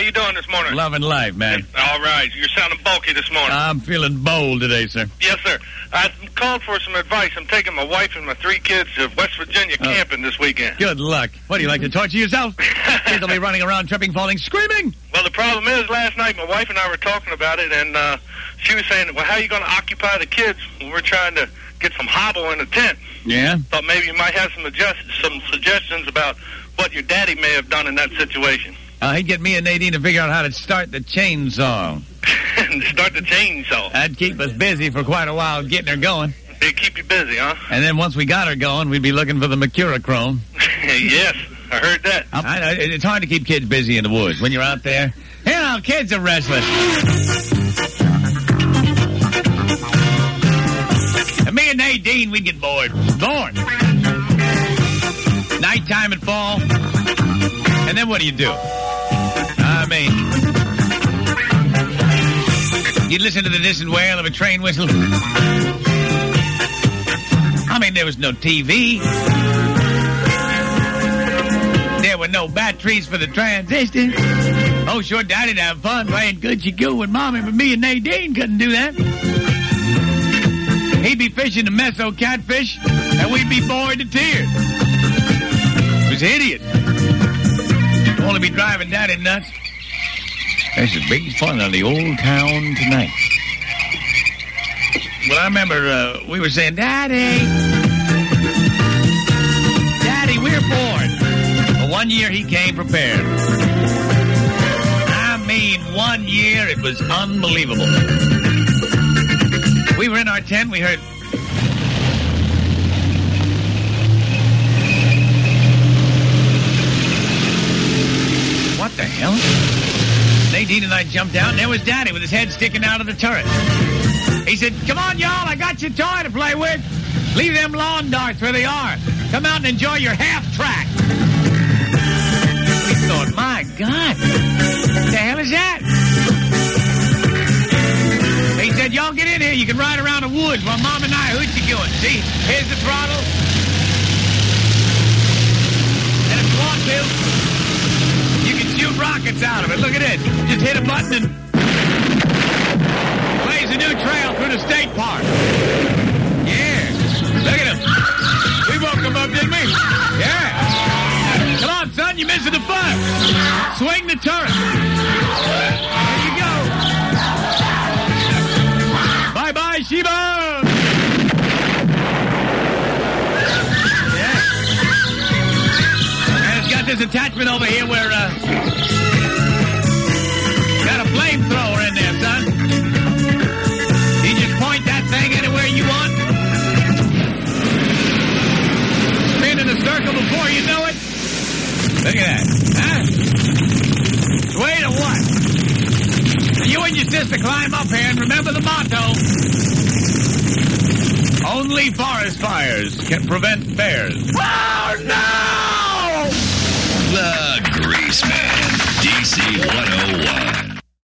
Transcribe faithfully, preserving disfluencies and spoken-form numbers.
you doing this morning? Loving life, man. All right. You're sounding bulky this morning. I'm feeling bold today, sir. Yes, sir. I called for some advice. I'm taking my wife and my three kids to West Virginia Oh. camping this weekend. Good luck. What, do you like to torture yourself? Kids will be running around, tripping, falling, screaming. Well, the problem is, last night my wife and I were talking about it, and uh, she was saying, well, how are you going to occupy the kids when we're trying to get some hobble in the tent? Yeah? Thought maybe you might have some, adjust- some suggestions about what your daddy may have done in that situation. Uh, he'd get me and Nadine to figure out how to start the chainsaw. And start the chainsaw. That'd keep us busy for quite a while getting her going. It'd keep you busy, huh? And then once we got her going, we'd be looking for the Mercurochrome. Yes, I heard that. I know, it's hard to keep kids busy in the woods when you're out there. You know, kids are restless. And me and Nadine, we'd get bored. Bored. Nighttime and fall. And then what do you do? I mean, you'd listen to the distant wail of a train whistle. I mean, there was no T V. There were no batteries for the transistors. Oh, sure, Daddy'd have fun playing Good You Go with Mommy, but me and Nadine couldn't do that. He'd be fishing the meso catfish, and we'd be bored to tears. It was hideous. Only be driving Daddy nuts. This is big fun on the old town tonight. Well, I remember uh, we were saying, Daddy, Daddy, we're bored. Well, one year he came prepared. I mean, one year it was unbelievable. We were in our tent, we heard... What the hell? Nadine and I jumped out, and there was Daddy with his head sticking out of the turret. He said, come on, y'all, I got your toy to play with. Leave them lawn darts where they are. Come out and enjoy your half-track. We thought, my God, what the hell is that? He said, y'all get in here. You can ride around the woods while Mom and I hoochie going. See, here's the throttle. And if you want to, you can shoot rockets out of it. Look at it. Just hit a button and blaze a new trail through the state park. Yeah. Look at him. We woke him up, didn't we? Yeah. Come on, son. You're missing the fun. Swing the turret. There you go. Bye-bye, Sheba. Got this attachment over here where, uh, got a flamethrower in there, son. You just point that thing anywhere you want. Spin in a circle before you know it. Look at that. Huh? Sway to what? You and your sister climb up here and remember the motto. Only forest fires can prevent bears. Oh, no!